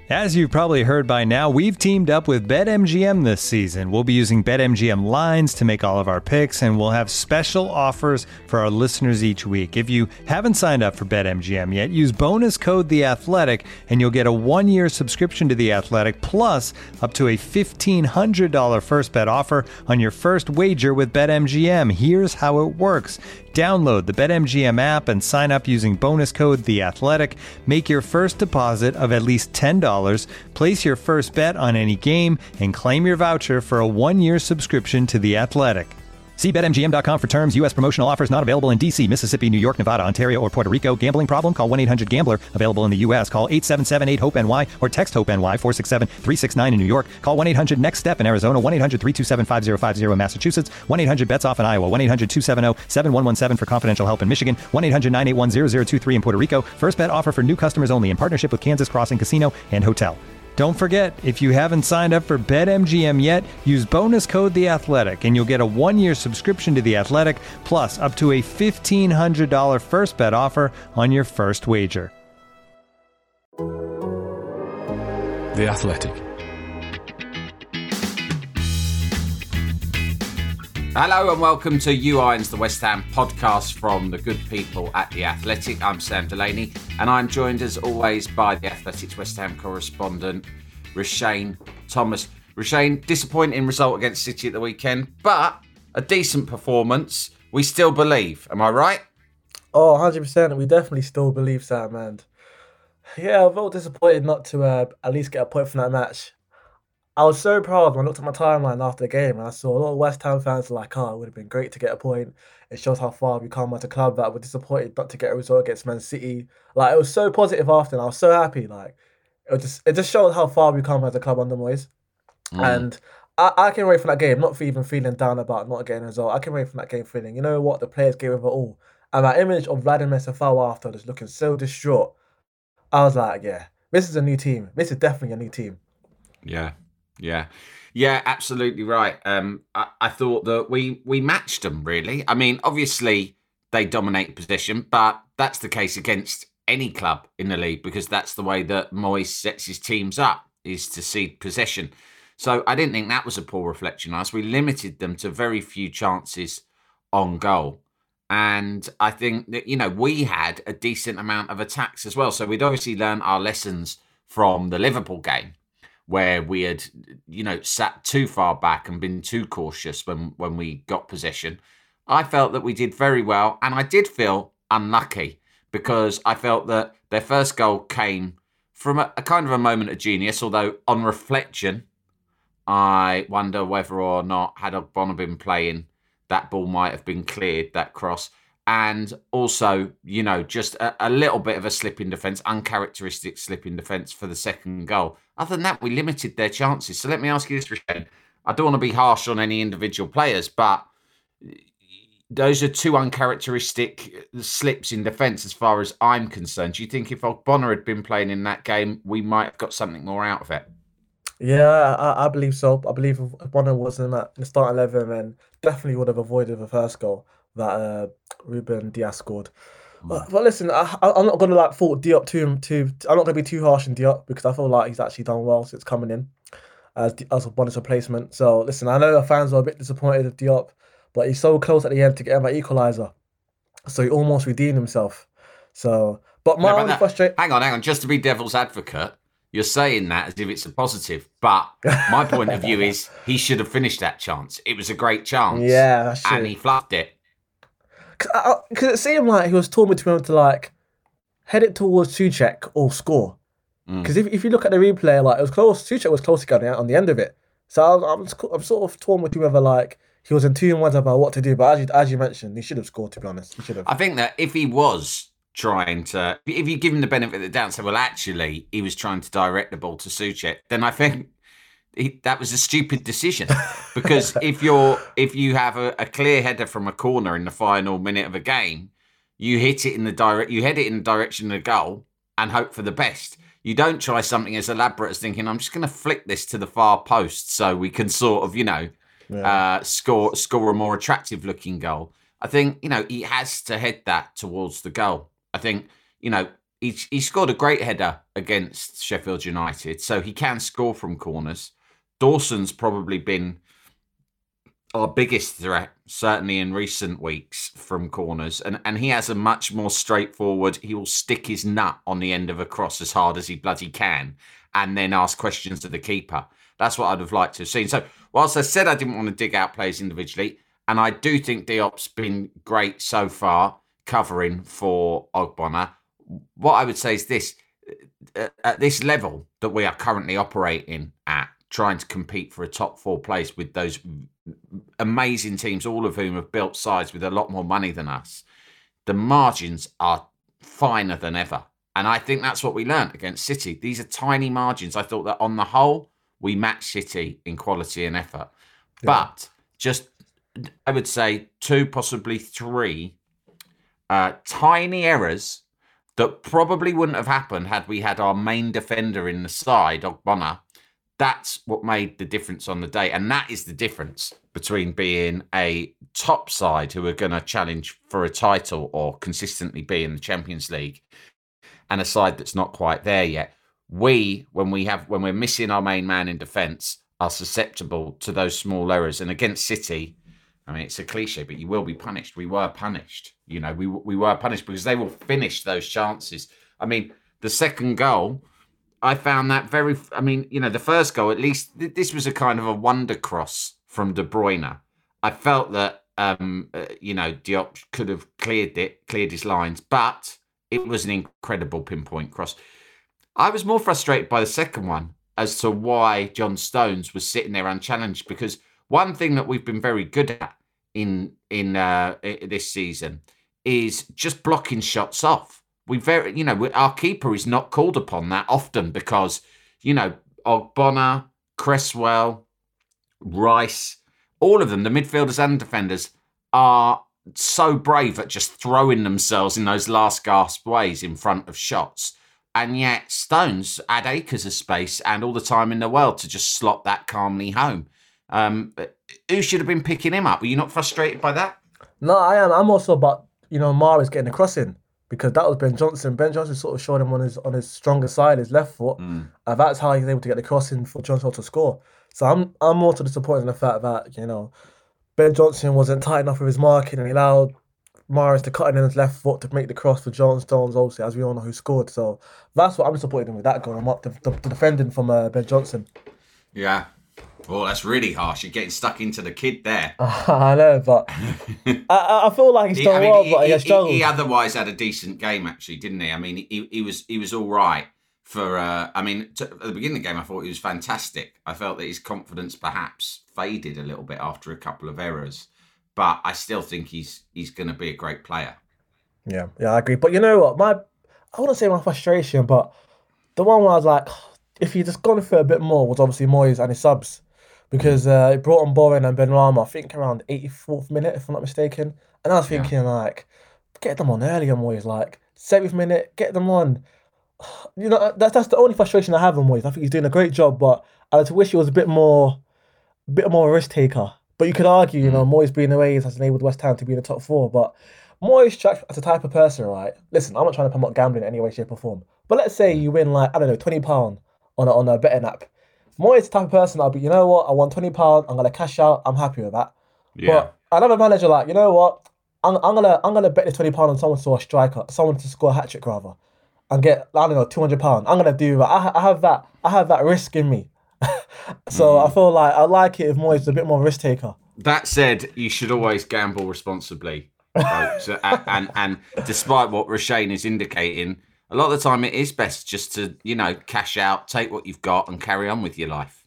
As you've probably heard by now, we've teamed up with BetMGM this season. We'll be using BetMGM lines to make all of our picks, and we'll have special offers for our listeners each week. If you haven't signed up for BetMGM yet, use bonus code The Athletic, and you'll get a 1-year subscription to The Athletic, plus up to a $1,500 first bet offer on your first wager with BetMGM. Here's how it works. Download the BetMGM app and sign up using bonus code The Athletic. Make your first deposit of at least $10. Place your first bet on any game and claim your voucher for a 1-year subscription to The Athletic. See BetMGM.com for terms. U.S. promotional offers not available in D.C., Mississippi, New York, Nevada, Ontario, or Puerto Rico. Gambling problem? Call 1-800-GAMBLER. Available in the U.S. Call 877-8-HOPE-NY or text HOPE-NY 467-369 in New York. Call 1-800-NEXT-STEP in Arizona. 1-800-327-5050 in Massachusetts. 1-800-BETS-OFF in Iowa. 1-800-270-7117 for confidential help in Michigan. 1-800-981-0023 in Puerto Rico. First bet offer for new customers only in partnership with Kansas Crossing Casino and Hotel. Don't forget, if you haven't signed up for BetMGM yet, use bonus code The Athletic, and you'll get a 1-year subscription to The Athletic, plus up to a $1,500 first bet offer on your first wager. The Athletic. Hello and welcome to You Irons, the West Ham podcast from the good people at The Athletic. I'm Sam Delaney, and I'm joined as always by The Athletic's West Ham correspondent, Roshane Thomas. Roshane, disappointing result against City at the weekend, but a decent performance. We still believe, am I right? Oh, 100%. We definitely still believe, Sam. And yeah, I felt disappointed not to at least get a point from that match. I was so proud when I looked at my timeline after the game and I saw a lot of West Ham fans like, oh, it would have been great to get a point. It shows how far we've come as a club that we're disappointed not to get a result against Man City. Like, it was so positive after and I was so happy. Like, it just showed how far we've come as a club under Moyes. And I came away from that game not for even feeling down about not getting a result. I came away from that game feeling, you know what, the players gave it all. And that image of Vladimir Safal after just looking so distraught, I was like, yeah, this is a new team. This is definitely a new team. Yeah, absolutely right. I thought that we matched them, really. I mean, obviously, they dominate possession, but that's the case against any club in the league because that's the way that Moyes sets his teams up, is to cede possession. So I didn't think that was a poor reflection on us. We limited them to very few chances on goal. And I think that, we had a decent amount of attacks as well. So we'd obviously learned our lessons from the Liverpool game, where we had, sat too far back and been too cautious when we got possession. I felt that we did very well, and I did feel unlucky because I felt that their first goal came from a kind of a moment of genius, although on reflection, I wonder whether or not, had Ogbonna been playing, that ball might have been cleared, that cross. And also, just a little bit of a slip in defence, uncharacteristic slip in defence for the second goal. Other than that, we limited their chances. So let me ask you this, Roshane. I don't want to be harsh on any individual players, but those are two uncharacteristic slips in defence as far as I'm concerned. Do you think if Ogbonna had been playing in that game, we might have got something more out of it? Yeah, I believe so. I believe if Bonner was in the starting 11, then definitely would have avoided the first goal that Ruben Dias scored. But listen, I'm not going to fault Diop too. I'm not going to be too harsh on Diop because I feel like he's actually done well since coming in as Bonner's replacement. So listen, I know the fans were a bit disappointed with Diop, but he's so close at the end to get that equaliser. So he almost redeemed himself. So, but my only frustration... Hang on. Just to be devil's advocate, you're saying that as if it's a positive, but my point of view is he should have finished that chance. It was a great chance. Yeah, that's true. And he fluffed it. Because it seemed like he was torn between to head it towards Souček or score. Because if you look at the replay, it was close. Souček was close to going out on the end of it. So I'm sort of torn between whether he was in two minds about what to do. But as you mentioned, he should have scored. To be honest, he should have. I think that if he was trying to, if you give him the benefit of the doubt and say, well, actually, he was trying to direct the ball to Souček, then I think that was a stupid decision. Because if you have a clear header from a corner in the final minute of a game, you hit it in the direction of the goal and hope for the best. You don't try something as elaborate as thinking, I'm just going to flick this to the far post so we can sort of, score a more attractive looking goal. I think, he has to head that towards the goal. I think, he scored a great header against Sheffield United, so he can score from corners. Dawson's probably been our biggest threat, certainly in recent weeks, from corners. And he has a much more straightforward, he will stick his nut on the end of a cross as hard as he bloody can and then ask questions to the keeper. That's what I'd have liked to have seen. So whilst I said I didn't want to dig out players individually, and I do think Diop's been great so far covering for Ogbonna, what I would say is this. At this level that we are currently operating at, trying to compete for a top 4 place with those amazing teams, all of whom have built sides with a lot more money than us, the margins are finer than ever. And I think that's what we learnt against City. These are tiny margins. I thought that on the whole, we matched City in quality and effort. Yeah. But just, I would say 2, possibly 3 tiny errors that probably wouldn't have happened had we had our main defender in the side, Ogbonna. That's what made the difference on the day. And that is the difference between being a top side who are going to challenge for a title or consistently be in the Champions League and a side that's not quite there yet. When we're missing our main man in defence, are susceptible to those small errors. And against City, I mean, it's a cliche, but you will be punished. We were punished. You know, we were punished because they will finish those chances. I mean, the second goal, I found that the first goal, at least, this was a kind of a wonder cross from De Bruyne. I felt that, Diop could have cleared his lines, but it was an incredible pinpoint cross. I was more frustrated by the second one as to why John Stones was sitting there unchallenged, because one thing that we've been very good at in this season is just blocking shots off. Our keeper is not called upon that often because, Ogbonna, Cresswell, Rice, all of them, the midfielders and defenders, are so brave at just throwing themselves in those last gasp ways in front of shots. And yet Stones had acres of space and all the time in the world to just slot that calmly home. Who should have been picking him up? Were you not frustrated by that? No, I am. I'm also about, Mahrez getting the cross in. Because that was Ben Johnson. Ben Johnson sort of showed him on his stronger side, his left foot, and that's how he was able to get the cross in for Johnson to score. So I'm more to disappointed in the fact that Ben Johnson wasn't tight enough with his marking and he allowed Mahrez to cut in his left foot to make the cross for John Stones, obviously, as we all know who scored. So that's what I'm disappointed in with that goal. I'm up the defending from Ben Johnson. Yeah. Oh, that's really harsh. You're getting stuck into the kid there. I know, but I feel like he's done well, but he has struggled. He otherwise had a decent game, actually, didn't he? I mean, he was all right for. At the beginning of the game, I thought he was fantastic. I felt that his confidence perhaps faded a little bit after a couple of errors, but I still think he's going to be a great player. Yeah, I agree. But you know what? I wouldn't say my frustration, but the one where I was like, if he'd just gone for a bit more was obviously Moyes and his subs. Because he brought on Bowen and Benrahma, I think around 84th minute, if I'm not mistaken. And I was thinking, get them on earlier, Moyes. 7th minute, get them on. That's the only frustration I have on Moyes. I think he's doing a great job, but I would wish he was a bit more risk taker. But you could argue, Moyes being away has enabled West Ham to be in the top 4. But Moyes strikes as a type of person, right? Listen, I'm not trying to promote gambling in any way, shape, or form. But let's say you win, £20 on a betting app. Moyes the type of person I'll be, you know what, I won £20, I'm gonna cash out, I'm happy with that. Yeah. But another manager you know what, I'm gonna bet this £20 on someone to score a striker, someone to score a hat trick rather, and get £200. I'm gonna do that. I have that risk in me. So I feel like I like it if Moyes is a bit more risk taker. That said, you should always gamble responsibly, folks. and despite what Roshane is indicating, a lot of the time it is best just to, cash out, take what you've got and carry on with your life.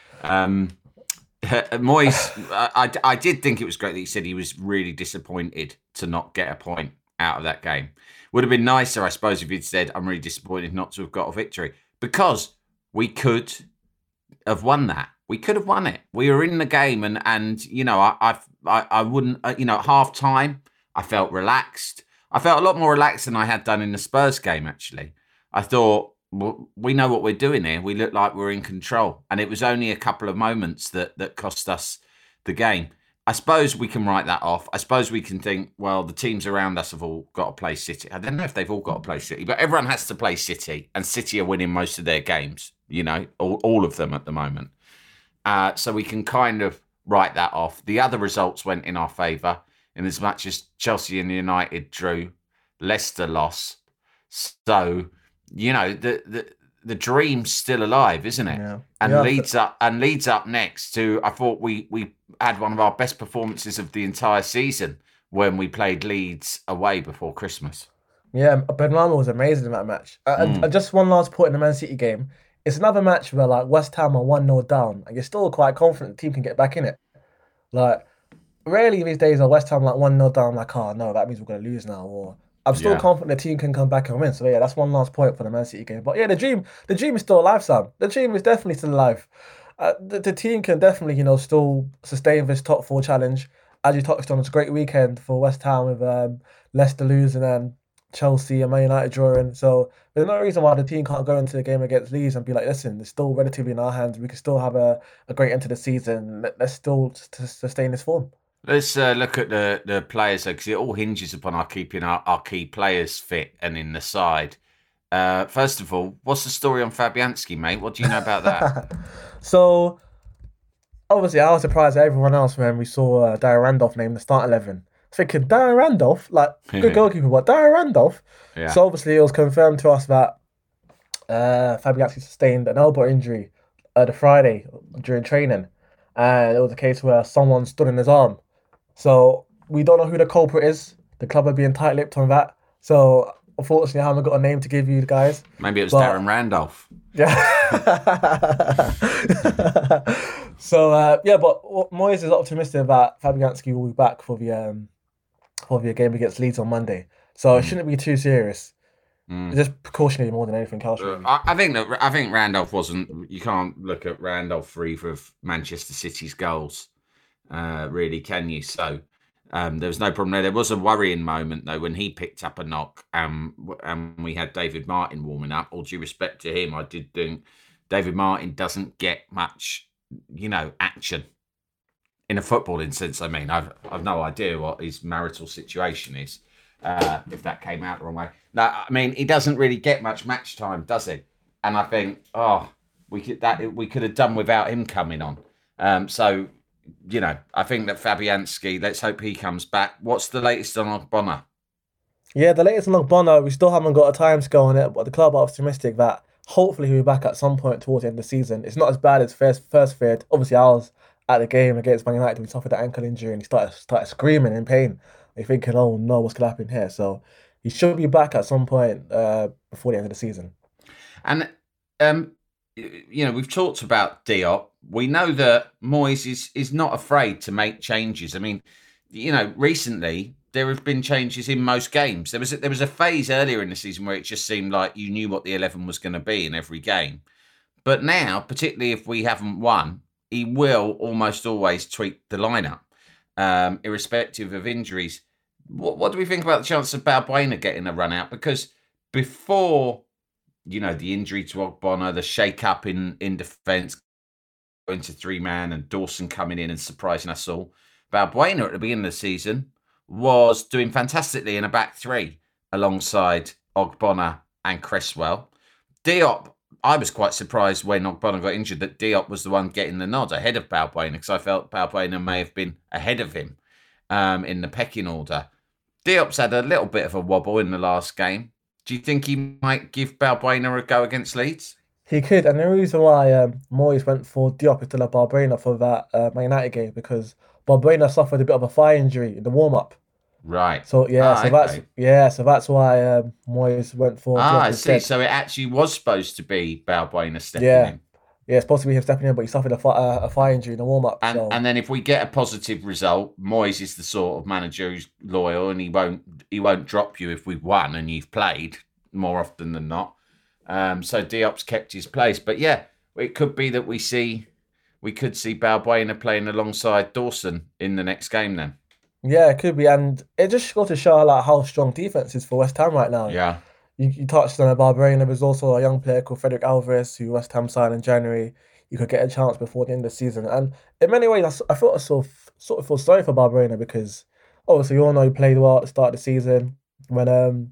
Moyes, I did think it was great that he said he was really disappointed to not get a point out of that game. Would have been nicer, I suppose, if he'd said, I'm really disappointed not to have got a victory. Because we could have won that. We could have won it. We were in the game and I wouldn't, at half time, I felt relaxed. I felt a lot more relaxed than I had done in the Spurs game, actually. I thought, we know what we're doing here. We look like we're in control. And it was only a couple of moments that cost us the game. I suppose we can write that off. I suppose we can think, well, the teams around us have all got to play City. I don't know if they've all got to play City, but everyone has to play City, and City are winning most of their games, all of them at the moment. So we can kind of write that off. The other results went in our favour, in as much as Chelsea and United drew, Leicester lost. So, the dream's still alive, isn't it? Yeah. And Leeds up next to, I thought we had one of our best performances of the entire season when we played Leeds away before Christmas. Yeah, Benrahma was amazing in that match. And just one last point in the Man City game. It's another match where like West Ham are 1-0 down and you're still quite confident the team can get back in it. Like, rarely these days are West Ham like 1-0 down, like, oh no, that means we're going to lose now. Or I'm still confident the team can come back and win. So yeah, that's one last point for the Man City game. But yeah, the dream is still alive, Sam. The dream is definitely still alive. The team can definitely, still sustain this top 4 challenge. As you touched on, it's a great weekend for West Ham with Leicester losing and Chelsea and Man United drawing. So there's no reason why the team can't go into the game against Leeds and be like, listen, it's still relatively in our hands. We can still have a great end to the season. Let's still sustain this form. Let's look at the players, though, because it all hinges upon our keeping our key players fit and in the side. First of all, what's the story on Fabianski, mate? What do you know about that? So, obviously, I was surprised at everyone else when we saw Darren Randolph named the start 11. Thinking, Darren Randolph? Like, good goalkeeper, but Darren Randolph? Yeah. So, obviously, it was confirmed to us that Fabianski sustained an elbow injury the Friday during training. And it was a case where someone stood in his arm. So, we don't know who the culprit is. The club are being tight-lipped on that. So, unfortunately, I haven't got a name to give you guys. Maybe it was Darren Randolph. Yeah. So, but Moyes is optimistic that Fabianski will be back for the game against Leeds on Monday. So, it shouldn't be too serious. It's just precautionary more than anything else. Really. I think Randolph wasn't. You can't look at Randolph free for Manchester City's goals, really, can you? So there was no problem there. There was a worrying moment though when he picked up a knock, and we had David Martin warming up. All due respect to him, I did think David Martin doesn't get much, action in a footballing sense. I mean, I've no idea what his marital situation is. If that came out the wrong way. No, I mean, he doesn't really get much match time, does he? And I think, we could have done without him coming on. So, I think that Fabianski, let's hope he comes back. What's the latest on Ogbonna? Yeah, the latest on Ogbonna, we still haven't got a time scale on it, but the club are optimistic that hopefully he'll be back at some point towards the end of the season. It's not as bad as first feared. Obviously, I was at the game against Man United when he suffered an ankle injury and he started screaming in pain. You're thinking, oh no, what's going to happen here? So he should be back at some point before the end of the season. And, we've talked about Diop. We know that Moyes is not afraid to make changes. I mean, recently there have been changes in most games. There was a phase earlier in the season where it just seemed like you knew what the 11 was going to be in every game. But now, particularly if we haven't won, he will almost always tweak the lineup. Irrespective of injuries. What do we think about the chance of Balbuena getting a run out? Because before, the injury to Ogbonna, the shake-up in defence, going to 3-man and Dawson coming in and surprising us all, Balbuena at the beginning of the season was doing fantastically in a back 3 alongside Ogbonna and Cresswell. Diop, I was quite surprised when Ogbonna got injured that Diop was the one getting the nod ahead of Balbuena because I felt Balbuena may have been ahead of him in the pecking order. Diop's had a little bit of a wobble in the last game. Do you think he might give Balbuena a go against Leeds? He could, and the reason why Moyes went for Diop instead of Balbuena for that Man United game because Balbuena suffered a bit of a thigh injury in the warm-up. Right. So that's why Moyes went for Diop I instead. see. So it actually was supposed to be Balbuena stepping in. Yeah, it's supposed to be him stepping in, but he suffered a thigh injury in the warm-up. And then if we get a positive result, Moyes is the sort of manager who's loyal and he won't drop you if we've won and you've played more often than not. So Diop's kept his place. But yeah, it could be that we could see Balbuena playing alongside Dawson in the next game then. Yeah, it could be. And it just goes to show how strong defence is for West Ham right now. Yeah. You touched on Balbuena. There's also a young player called Frederick Alvarez who West Ham signed in January. You could get a chance before the end of the season. And in many ways, I thought I saw sort of feel sorry for Balbuena because obviously you all know he played well at the start of the season when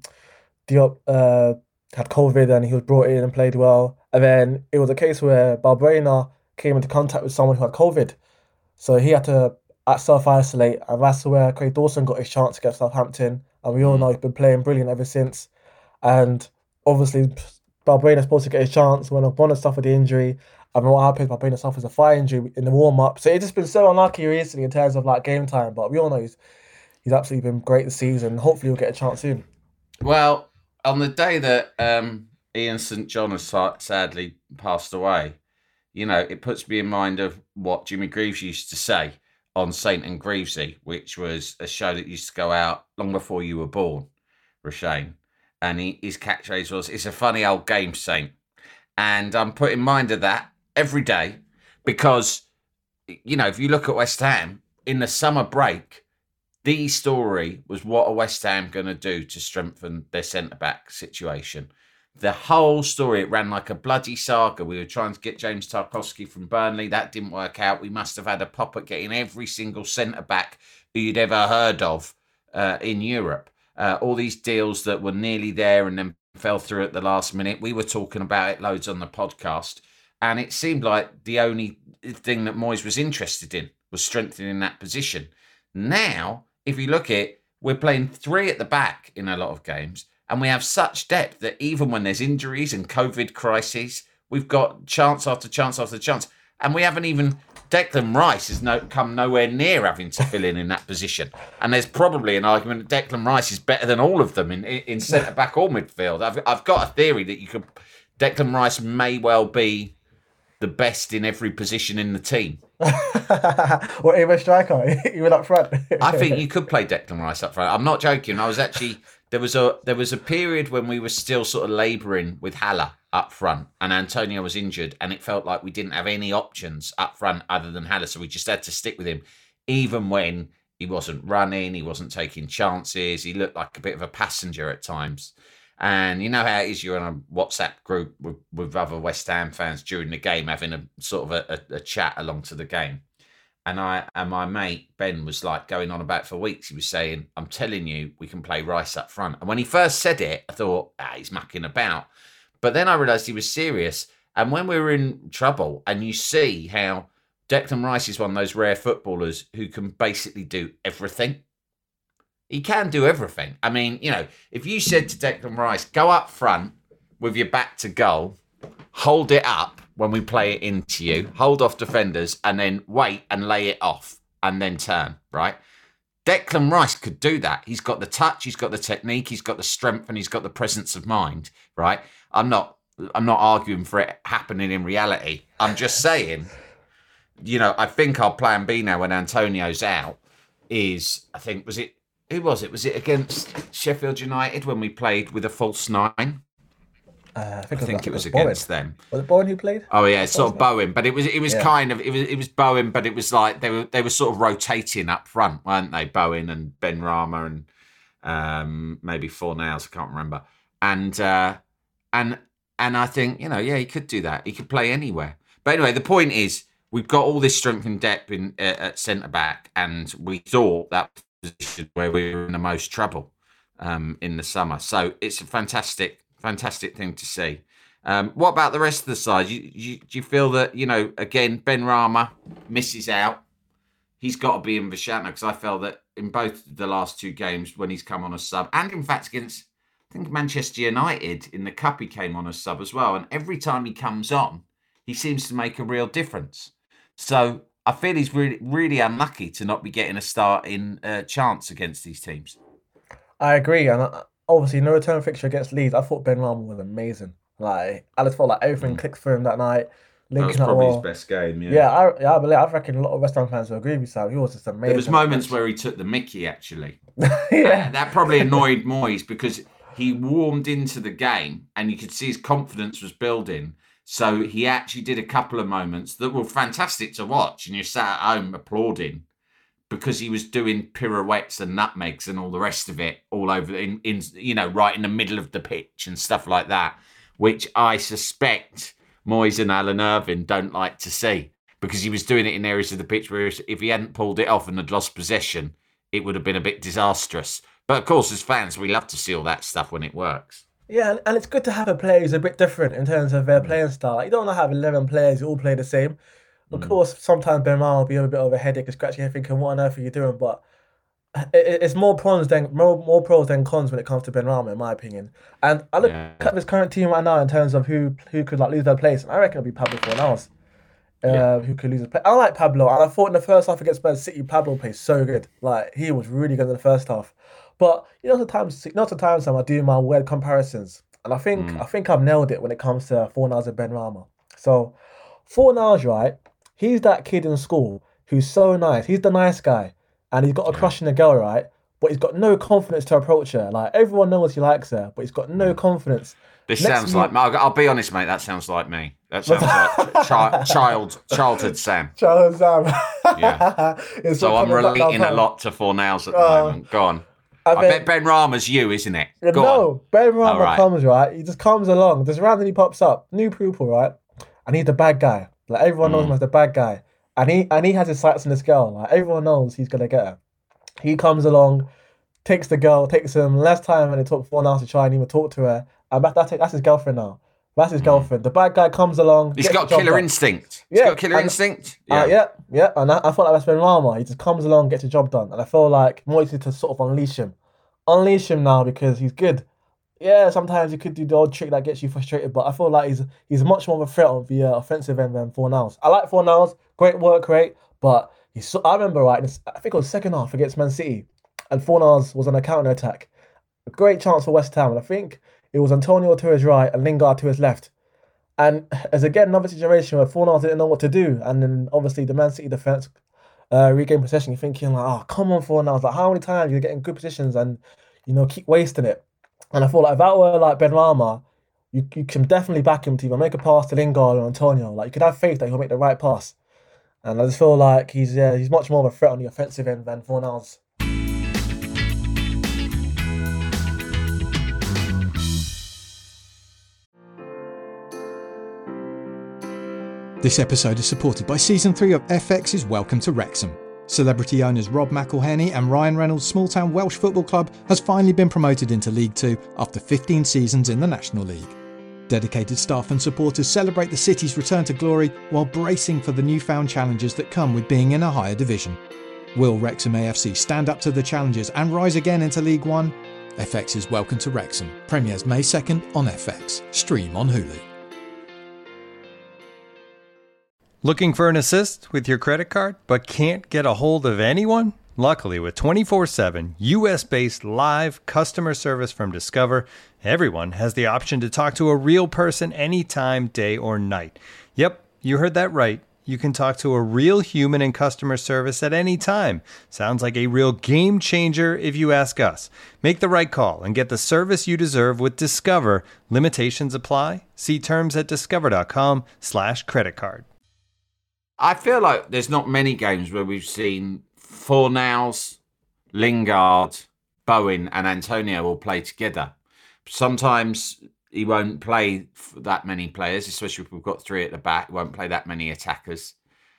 Diop had COVID and he was brought in and played well. And then it was a case where Balbuena came into contact with someone who had COVID. So he had to self-isolate, and that's where Craig Dawson got his chance against Southampton. And we all know he's been playing brilliant ever since. And obviously, Balbuena's supposed to get his chance when Bonner suffered the injury. And then what happened, Balbuena suffers a thigh injury in the warm-up. So it's just been so unlucky recently in terms of like game time. But we all know he's absolutely been great this season. Hopefully he'll get a chance soon. Well, on the day that Ian St. John has sadly passed away, you know, it puts me in mind of what Jimmy Greaves used to say on Saint and Greavesy, which was a show that used to go out long before you were born, Roshane. And his catchphrase was, "It's a funny old game, Saint." And I'm put in mind of that every day because, you know, if you look at West Ham, in the summer break, the story was what are West Ham going to do to strengthen their centre-back situation. The whole story, it ran like a bloody saga. We were trying to get James Tarkowski from Burnley. That didn't work out. We must have had a pop at getting every single centre-back who you'd ever heard of in Europe. All these deals that were nearly there and then fell through at the last minute. We were talking about it loads on the podcast. And it seemed like the only thing that Moyes was interested in was strengthening that position. Now, if you look at it, we're playing three at the back in a lot of games. And we have such depth that even when there's injuries and COVID crises, we've got chance after chance after chance. And we haven't even... Declan Rice has come nowhere near having to fill in that position. And there's probably an argument that Declan Rice is better than all of them in centre-back or midfield. I've got a theory that Declan Rice may well be the best in every position in the team. What, even a striker? Even up front? I think you could play Declan Rice up front. I'm not joking. I was actually... There was a period when we were still sort of labouring with Haller up front and Antonio was injured and it felt like we didn't have any options up front other than Haller, so we just had to stick with him even when he wasn't running, he wasn't taking chances, he looked like a bit of a passenger at times. And you know how it is, you're on a WhatsApp group with other West Ham fans during the game having a sort of a chat along to the game. And my mate, Ben, was like going on about it for weeks. He was saying, "I'm telling you, we can play Rice up front." And when he first said it, I thought, he's mucking about. But then I realised he was serious. And when we were in trouble, and you see how Declan Rice is one of those rare footballers who can basically do everything. He can do everything. I mean, you know, if you said to Declan Rice, go up front with your back to goal, hold it up when we play it into you, hold off defenders, and then wait and lay it off and then turn, right? Declan Rice could do that. He's got the touch, he's got the technique, he's got the strength, and he's got the presence of mind, right? I'm not arguing for it happening in reality. I'm just saying, you know, I think our plan B now when Antonio's out is, who was it? Was it against Sheffield United when we played with a false nine? I think it was against them. Was it Bowen who played? Oh yeah, it's sort of Bowen, but it was kind of it was Bowen, but it was like they were sort of rotating up front, weren't they? Bowen and Ben Rama and maybe Fornals, I can't remember. And I think, you know, yeah, he could do that. He could play anywhere. But anyway, the point is we've got all this strength and depth at centre back, and we thought that position where we were in the most trouble in the summer. So it's a fantastic thing to see. What about the rest of the side? Do you feel that, you know, again, Ben Rama misses out? He's got to be in Vashana, because I felt that in both the last two games when he's come on a sub, and in fact against, I think, Manchester United in the Cup, he came on a sub as well. And every time he comes on, he seems to make a real difference. So I feel he's really, really unlucky to not be getting a starting chance against these teams. I agree, and obviously no return fixture against Leeds. I thought Ben Rama was amazing. Like, I just felt like everything clicked for him that night. That was probably his best game, yeah. I reckon a lot of West Ham fans will agree with you, Sam. He was just amazing. There was moments where he took the mickey, actually. Yeah. That probably annoyed Moyes because he warmed into the game and you could see his confidence was building. So he actually did a couple of moments that were fantastic to watch, and you sat at home applauding because he was doing pirouettes and nutmegs and all the rest of it all over in you know, right in the middle of the pitch and stuff like that, which I suspect Moyes and Alan Irvine don't like to see. because he was doing it in areas of the pitch where if he hadn't pulled it off and had lost possession, it would have been a bit disastrous. But of course, as fans, we love to see all that stuff when it works. Yeah, and it's good to have a player who's a bit different in terms of their playing style. Like, you don't want to have 11 players who all play the same. Of course, sometimes Benzema will be a bit of a headache and scratching your head thinking, what on earth are you doing? But it's more pros than cons when it comes to Benrahma, in my opinion. And I look at this current team right now in terms of who could like lose their place, and I reckon it'll be Pablo Fornals. Who could lose his place. I like Pablo, and I thought in the first half against Man City, Pablo played so good. Like, he was really good in the first half. But sometimes I do my weird comparisons, and I think I've nailed it when it comes to Fornals and Benrahma. So Fornals, right? He's that kid in school who's so nice. He's the nice guy, and he's got a crush on a girl, right? But he's got no confidence to approach her. Like, everyone knows he likes her, but he's got no confidence. This sounds like... I'll be honest, mate, that sounds like me. That sounds like childhood Sam. Childhood Sam. Yeah. So I'm relating a lot to Fornals at the moment. Go on. I bet Benrahma's you, isn't it? No, Benrahma comes, right? He just comes along, just randomly pops up. New pupil, right? And he's the bad guy. Like, everyone knows him as the bad guy. And he has his sights on this girl. Like, everyone knows he's going to get her. He comes along, takes the girl, takes him less time when it took Fornals to try and even talk to her. And that's his girlfriend now. That's his girlfriend. The bad guy comes along. He's got killer instinct. He's got killer instinct. Yeah. And I feel like that's Benrahma. He just comes along, gets the job done. And I feel like more easy to sort of unleash him. Unleash him now because he's good. Yeah, sometimes he could do the odd trick that gets you frustrated, but I feel like he's much more of a threat on the offensive end than Fornals. I like Fornals, great work rate, but I remember, right, I think it was second half against Man City, and Fornals was on a counter-attack. A great chance for West Ham, and I think it was Antonio to his right and Lingard to his left. And as again, another situation where Fornals didn't know what to do, and then obviously the Man City defence regained possession. You're thinking like, oh, come on, Fornals, like, how many times you're getting good positions and, keep wasting it. And I feel like if that were like Benrahma, you can definitely back him to either make a pass to Lingard or Antonio. Like, you could have faith that he'll make the right pass. And I just feel like he's much more of a threat on the offensive end than Fornals. This episode is supported by Season 3 of FX's Welcome to Wrexham. Celebrity owners Rob McElhenney and Ryan Reynolds' small-town Welsh football club has finally been promoted into League 2 after 15 seasons in the National League. Dedicated staff and supporters celebrate the city's return to glory while bracing for the newfound challenges that come with being in a higher division. Will Wrexham AFC stand up to the challenges and rise again into League 1? FX's Welcome to Wrexham premieres May 2nd on FX. Stream on Hulu. Looking for an assist with your credit card, but can't get a hold of anyone? Luckily, with 24/7 US-based live customer service from Discover, everyone has the option to talk to a real person anytime, day or night. Yep, you heard that right. You can talk to a real human in customer service at any time. Sounds like a real game changer if you ask us. Make the right call and get the service you deserve with Discover. Limitations apply. See terms at discover.com/creditcard. I feel like there's not many games where we've seen Fornals, Lingard, Bowen and Antonio all play together. Sometimes he won't play that many players, especially if we've got three at the back. He won't play that many attackers.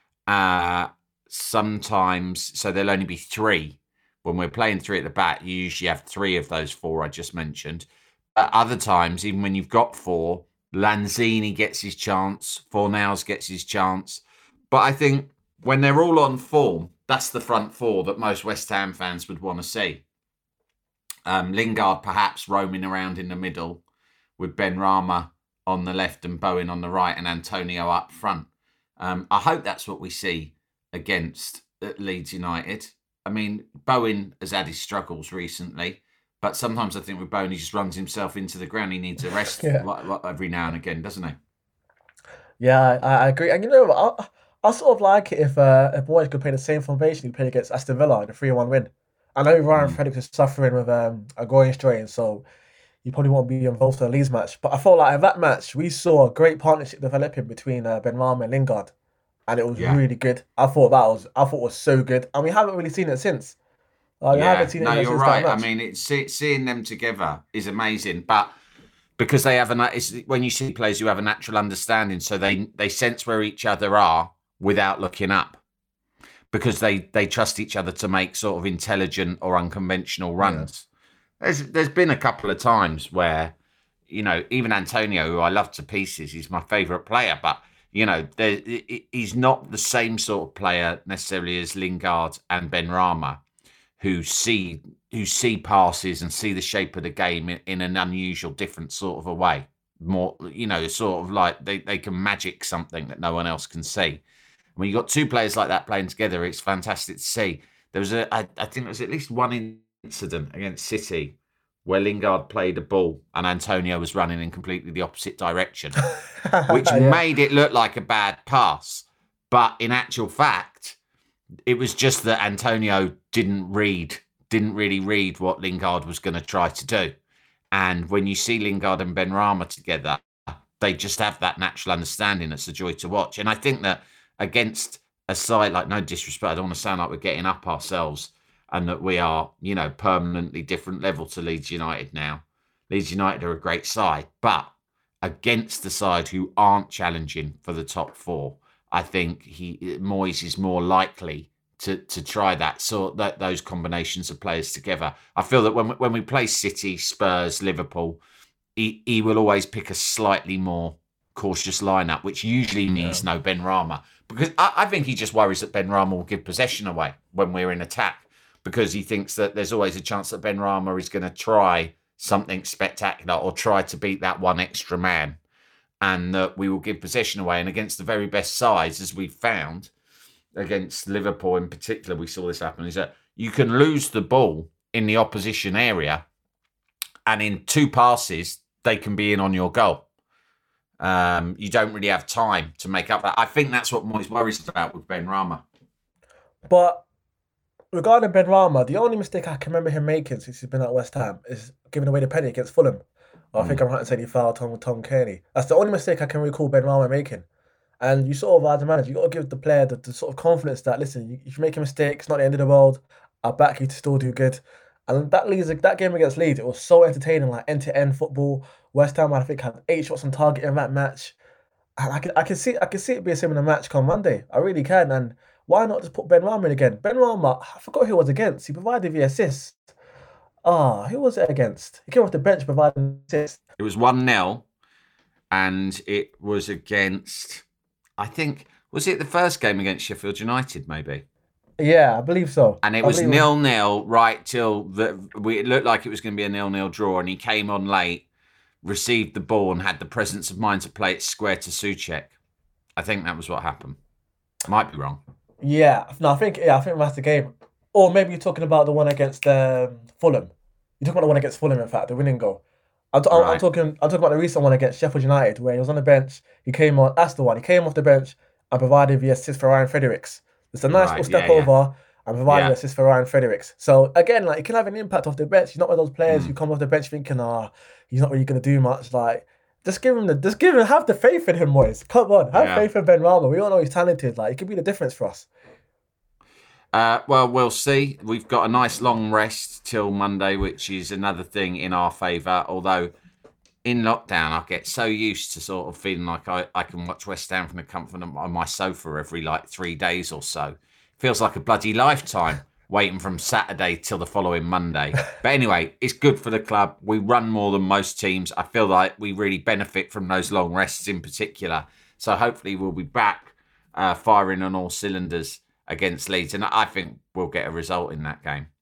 Sometimes, so there'll only be three. When we're playing three at the back, you usually have three of those four I just mentioned. At other times, even when you've got four, Lanzini gets his chance, Fornals gets his chance. But I think when they're all on form, that's the front four that most West Ham fans would want to see. Lingard perhaps roaming around in the middle with Benrahma on the left and Bowen on the right and Antonio up front. I hope that's what we see against Leeds United. I mean, Bowen has had his struggles recently, but sometimes I think with Bowen, he just runs himself into the ground. He needs a rest every now and again, doesn't he? Yeah, I agree. And I sort of like it if boys could play the same formation he played against Aston Villa in a 3-1 win. I know Ryan Fredericks is suffering with a groin strain, so he probably won't be involved in the Leeds match. But I felt like in that match, we saw a great partnership developing between Benrahma and Lingard, and it was really good. I thought it was so good, and we haven't really seen it since. Haven't seen it you're right. I mean, seeing them together is amazing, but because they have when you see players who have a natural understanding, so they sense where each other are. without looking up, because they trust each other to make sort of intelligent or unconventional runs. There's been a couple of times where, even Antonio, who I love to pieces, he's my favourite player, but he's not the same sort of player necessarily as Lingard and Benrahma, who see passes and see the shape of the game in an unusual, different sort of a way. More, sort of like they can magic something that no one else can see. When you've got two players like that playing together, it's fantastic to see. There was I think there was at least one incident against City where Lingard played a ball and Antonio was running in completely the opposite direction, which made it look like a bad pass. But in actual fact, it was just that Antonio didn't really read what Lingard was going to try to do. And when you see Lingard and Benrahma together, they just have that natural understanding. It's a joy to watch. And I think that against a side, like, no disrespect, I don't want to sound like we're getting up ourselves and that we are, permanently different level to Leeds United now. Leeds United are a great side, but against the side who aren't challenging for the top four, I think Moyes is more likely to try those combinations of players together. I feel that when we play City, Spurs, Liverpool, he will always pick a slightly more cautious lineup, which usually means no Benrahma, because I think he just worries that Benrahma will give possession away when we're in attack, because he thinks that there's always a chance that Benrahma is going to try something spectacular or try to beat that one extra man, and that we will give possession away. And against the very best sides, as we've found, against Liverpool in particular, we saw this happen, is that you can lose the ball in the opposition area and in two passes, they can be in on your goal. You don't really have time to make up that. I think that's what Moyes worries about with Benrahma. But regarding Benrahma, the only mistake I can remember him making since he's been at West Ham is giving away the penalty against Fulham. I think I'm right in saying he fouled Tom Kearney. That's the only mistake I can recall Benrahma making. And you sort of, as a manager, you got to give the player the sort of confidence that, listen, if you make a mistake, it's not the end of the world. I'll back you to still do good. And that game against Leeds, it was so entertaining, like end-to-end football. West Ham, I think, had 8 shots on target in that match. And I can see it be a similar match come Monday. I really can. And why not just put Benrahma in again? Benrahma, I forgot who it was against. He provided the assist. Who was it against? He came off the bench providing an assist. It was 1-0, and it was against, I think, was it the first game against Sheffield United, maybe? Yeah, I believe so. And it was 0-0 right till it looked like it was going to be a 0-0 draw, and he came on late, received the ball, and had the presence of mind to play it square to Souček. I think that was what happened. Might be wrong. Yeah, no, I think that's the game. Or maybe you're talking about the one against Fulham. You're talking about the one against Fulham, in fact, the winning goal. I'm talking about the recent one against Sheffield United, where he was on the bench. He came on. That's the one. He came off the bench and provided the assist for Ryan Fredericks. It's a nice little step over and provided an assist for Ryan Fredericks. So again, like, he can have an impact off the bench. He's not one of those players who come off the bench thinking, he's not really going to do much. Like, have the faith in him, boys. Come on, have faith in Benrahma. We all know he's talented. Like, he could be the difference for us. Well, we'll see. We've got a nice long rest till Monday, which is another thing in our favour. Although in lockdown, I get so used to sort of feeling like I can watch West Ham from the comfort of my sofa every 3 days or so. Feels like a bloody lifetime waiting from Saturday till the following Monday. But anyway, it's good for the club. We run more than most teams. I feel like we really benefit from those long rests in particular. So hopefully we'll be back firing on all cylinders against Leeds, and I think we'll get a result in that game.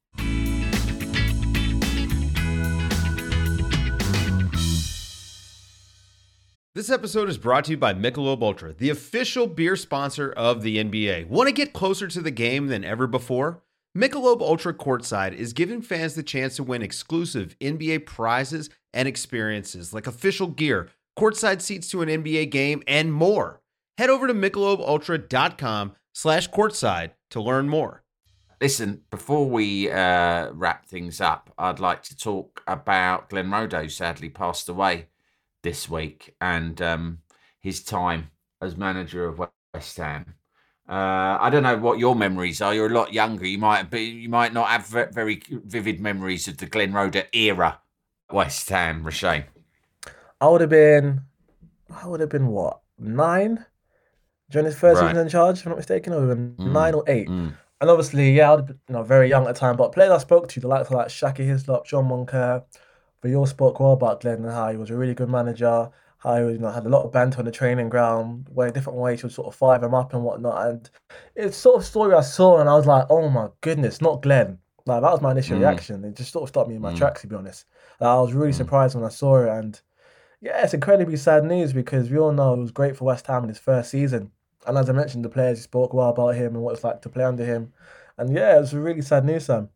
This episode is brought to you by Michelob Ultra, the official beer sponsor of the NBA. Want to get closer to the game than ever before? Michelob Ultra Courtside is giving fans the chance to win exclusive NBA prizes and experiences like official gear, courtside seats to an NBA game, and more. Head over to MichelobUltra.com/courtside to learn more. Listen, before we wrap things up, I'd like to talk about Glenn Roeder, who sadly passed away this week, and his time as manager of West Ham. I don't know what your memories are. You're a lot younger. You might not have very vivid memories of the Glenn Roeder era West Ham, Roshane. I would have been what, 9? during his first Right. season in charge, if I'm not mistaken, or even 9 or 8. Mm. And obviously, yeah, I was very young at the time, but players I spoke to, the likes of like Shaki Hislop, John Moncur, we all spoke well about Glenn and how he was a really good manager, how he had a lot of banter on the training ground, where different ways to sort of fire him up and whatnot. And it's sort of story I saw, and I was like, oh my goodness, not Glenn. Like that was my initial reaction. It just sort of stopped me in my tracks, to be honest. Like, I was really surprised when I saw it, and yeah, it's incredibly sad news because we all know it was great for West Ham in his first season. And as I mentioned, the players spoke well about him and what it's like to play under him. And yeah, it was really sad news, Sam.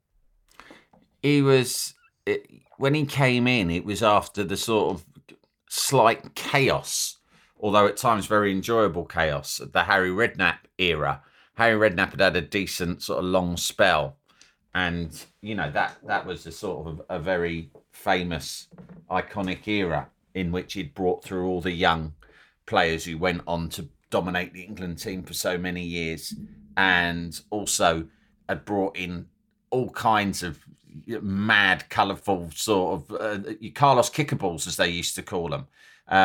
When he came in, it was after the sort of slight chaos, although at times very enjoyable chaos, of the Harry Redknapp era. Harry Redknapp had a decent sort of long spell, and that was a sort of a very famous, iconic era in which he'd brought through all the young players who went on to dominate the England team for so many years, and also had brought in all kinds of mad, colourful sort of Carlos Kickaballs, as they used to call them.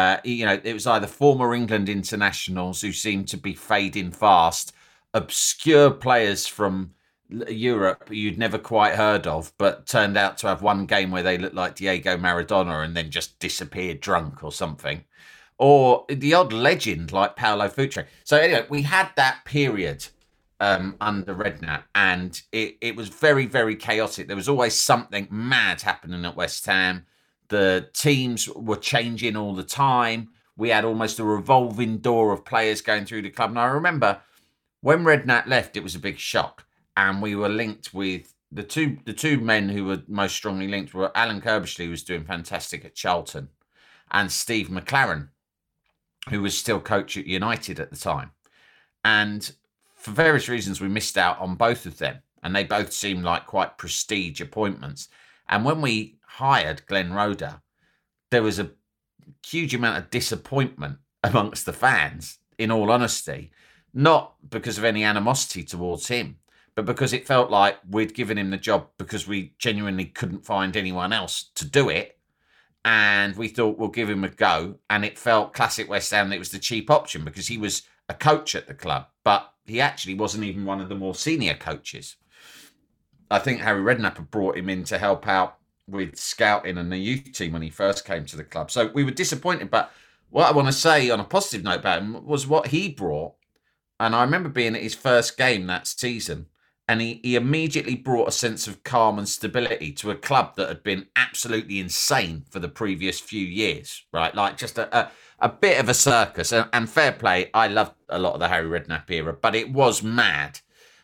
It was either former England internationals who seemed to be fading fast, obscure players from Europe you'd never quite heard of, but turned out to have one game where they looked like Diego Maradona and then just disappeared drunk or something. Or the odd legend like Paulo Futre. So anyway, we had that period under Redknapp, and it was very, very chaotic. There was always something mad happening at West Ham. The teams were changing all the time. We had almost a revolving door of players going through the club. And I remember when Redknapp left, it was a big shock. And we were linked with the two men who were most strongly linked were Alan Kirbishley, who was doing fantastic at Charlton, and Steve McLaren, who was still coach at United at the time. And for various reasons, we missed out on both of them. And they both seemed like quite prestige appointments. And when we hired Glenn Roeder, there was a huge amount of disappointment amongst the fans, in all honesty, not because of any animosity towards him, but because it felt like we'd given him the job because we genuinely couldn't find anyone else to do it. And we thought we'll give him a go. And it felt classic West Ham that it was the cheap option because he was a coach at the club, but he actually wasn't even one of the more senior coaches. I think Harry Redknapp had brought him in to help out with scouting and the youth team when he first came to the club. So we were disappointed. But what I want to say on a positive note about him was what he brought. And I remember being at his first game that season, and he immediately brought a sense of calm and stability to a club that had been absolutely insane for the previous few years, right? Like just a bit of a circus. And fair play, I loved a lot of the Harry Redknapp era, but it was mad.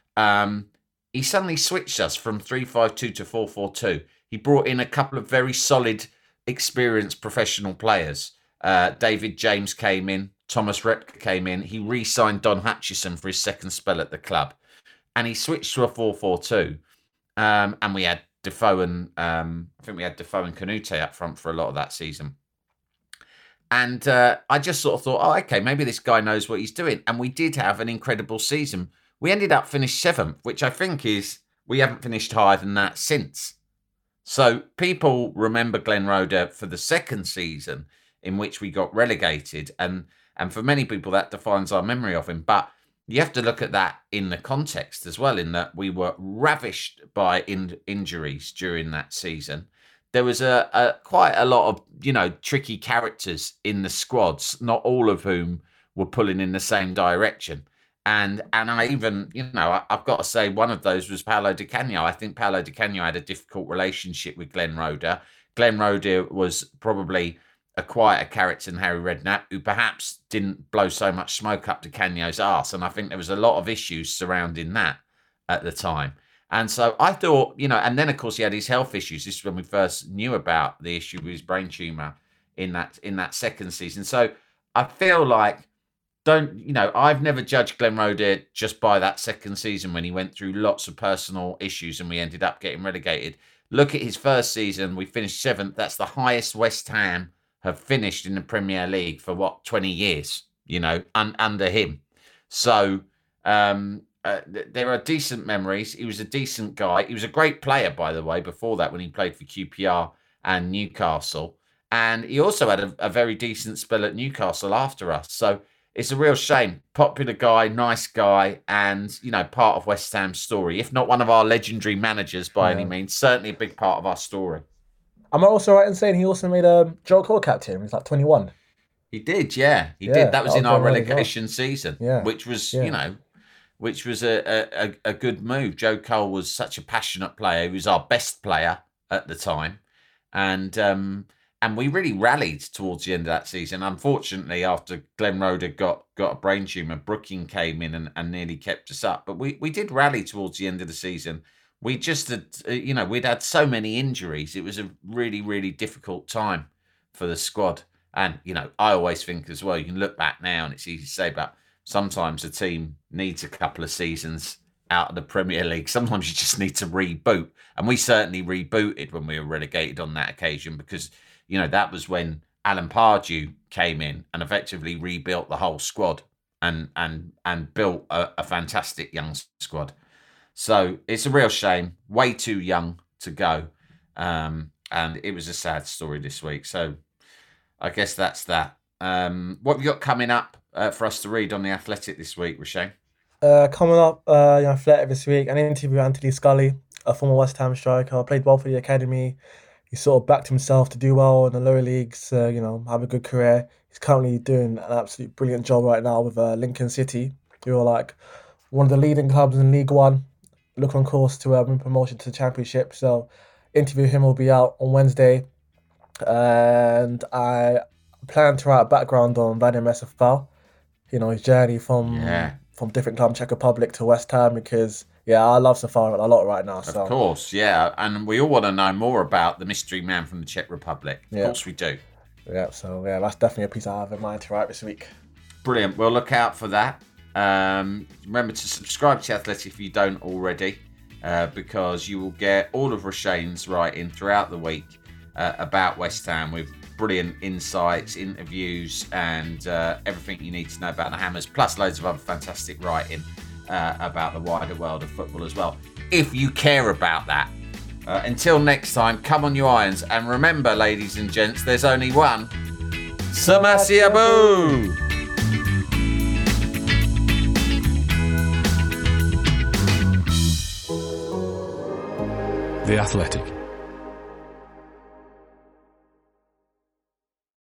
He suddenly switched us from 3-5-2 to 4-4-2. He brought in a couple of very solid, experienced professional players. David James came in. Thomas Repka came in. He re-signed Don Hutchison for his second spell at the club. And he switched to a 4-4-2. And we had Defoe and I think we had Defoe and Canute up front for a lot of that season. And I just sort of thought, oh, okay, maybe this guy knows what he's doing. And we did have an incredible season. We ended up finished 7th, which I think is, we haven't finished higher than that since. So people remember Glenn Roeder for the second season in which we got relegated. And for many people, that defines our memory of him. But you have to look at that in the context as well, in that we were ravished by injuries during that season. There was quite a lot of, tricky characters in the squads, not all of whom were pulling in the same direction. And I even, I've got to say one of those was Paolo Di Canio. I think Paolo Di Canio had a difficult relationship with Glenn Roeder. Glenn Roeder was probably a quieter character than Harry Redknapp, who perhaps didn't blow so much smoke up Di Canio's arse. And I think there was a lot of issues surrounding that at the time. And so I thought, and then of course he had his health issues. This is when we first knew about the issue with his brain tumour in that second season. So I feel like, I've never judged Glenn Roeder just by that second season when he went through lots of personal issues and we ended up getting relegated. Look at his first season. We finished 7th. That's the highest West Ham have finished in the Premier League for 20 years, under him. So there are decent memories. He was a decent guy. He was a great player, by the way, before that when he played for QPR and Newcastle. And he also had a very decent spell at Newcastle after us. So it's a real shame. Popular guy, nice guy, and, you know, part of West Ham's story. If not one of our legendary managers by any means, certainly a big part of our story. Am I also right in saying he also made Joe Cole captain? He's like 21. He did, yeah. He did. That was in our relegation season, Yeah. which was, you know, which was a good move. Joe Cole was such a passionate player. He was our best player at the time. And we really rallied towards the end of that season. Unfortunately, after Glenn Roeder got a brain tumour, Brooking came in and nearly kept us up. But we did rally towards the end of the season. We just had, you know, we'd had so many injuries. It was a really, really difficult time for the squad. And, you know, I always think as well, you can look back now and it's easy to say, but sometimes a team needs a couple of seasons out of the Premier League. Sometimes you just need to reboot. And we certainly rebooted when we were relegated on that occasion because, you know, that was when Alan Pardew came in and effectively rebuilt the whole squad and built a fantastic young squad. So it's a real shame. Way too young to go. And it was a sad story this week. So I guess that's that. What have you got coming up for us to read on The Athletic this week, Roshane? Coming up, Athletic this week, an interview with Anthony Scully, a former West Ham striker, played well for the academy. He sort of backed himself to do well in the lower leagues, you know, have a good career. He's currently doing an absolutely brilliant job right now with Lincoln City, who are like one of the leading clubs in League One, looking on course to win promotion to the Championship. So, interview him will be out on Wednesday. And I plan to write a background on Vadim Mesafal, you know, his journey from different clubs, Czech Republic to West Ham, because I love Safar a lot right now. So. Of course, yeah, and we all want to know more about the mystery man from the Czech Republic. Of course we do. Yeah, so that's definitely a piece I have in mind to write this week. Brilliant. Well, look out for that. Remember to subscribe to The Athletic if you don't already, because you will get all of Roshane's writing throughout the week about West Ham with brilliant insights, interviews, and everything you need to know about the Hammers, plus loads of other fantastic writing about the wider world of football as well, if you care about that. Until next time, come on you irons, and remember, ladies and gents, there's only one Samasiabu! The Athletic.